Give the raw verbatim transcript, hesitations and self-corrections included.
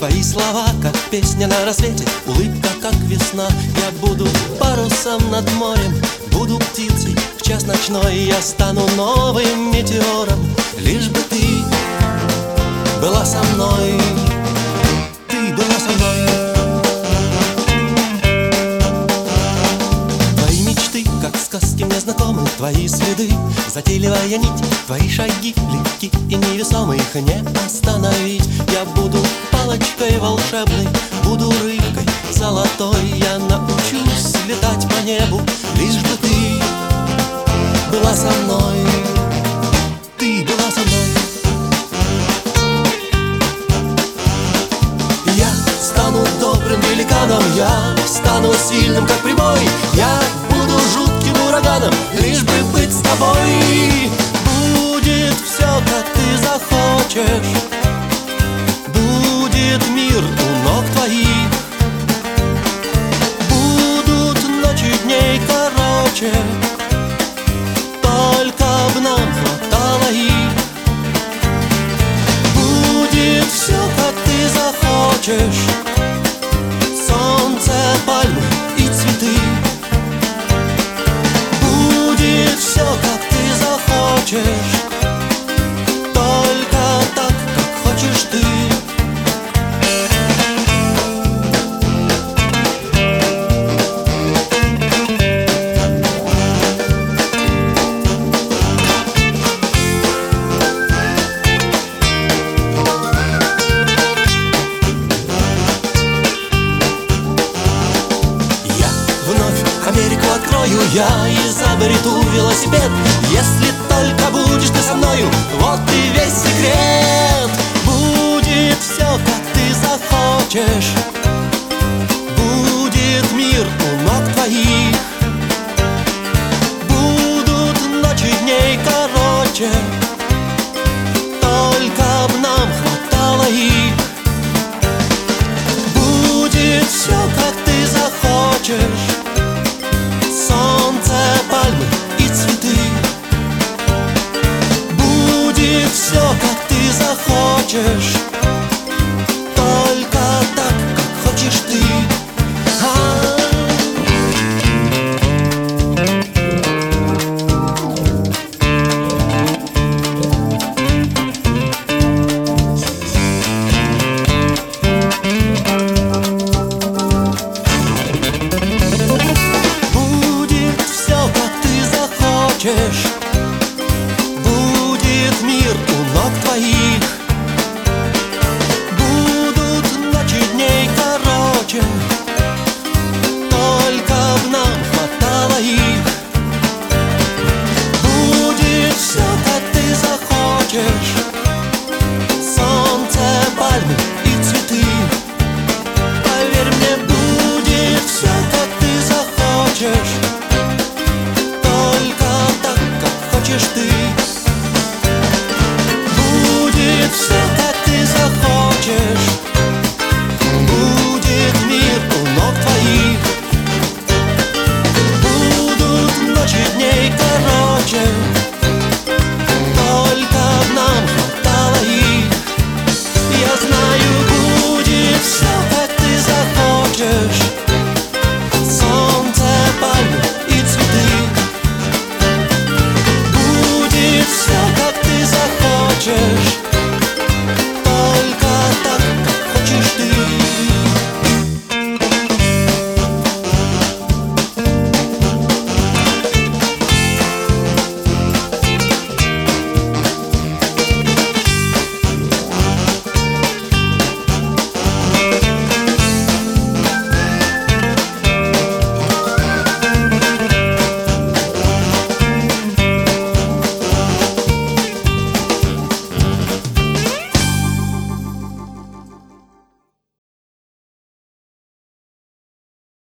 Твои слова, как песня на рассвете, улыбка, как весна. Я буду парусом над морем, буду птицей в час ночной. Я стану новым метеором, лишь бы ты была со мной. Ты была со мной. Твои мечты, как сказки мне знакомы, твои следы, затейливая нить. Твои шаги легки и невесомы, их не остановить. Я буду палочкой волшебной, буду рыбкой золотой. Я научусь летать по небу, лишь бы ты была со мной. Ты была со мной. Я стану добрым великаном, я стану сильным, как прибой. Я буду жутким ураганом, лишь бы быть с тобой. Будет все, как ты захочешь, будет мир у ног твоих. Будут ночи дней короче, только б нам хватало их. Будет все, как ты захочешь, солнце, пальмы и цветы. Будет все, как ты захочешь, только так, как хочешь ты. Америку открою я и изобрету велосипед. Если только будешь ты со мною, вот и весь секрет. Будет все, как ты захочешь, будет мир у ног твоих. Будут ночи дней короче, только б нам хватало их. Будет все, как ты захочешь,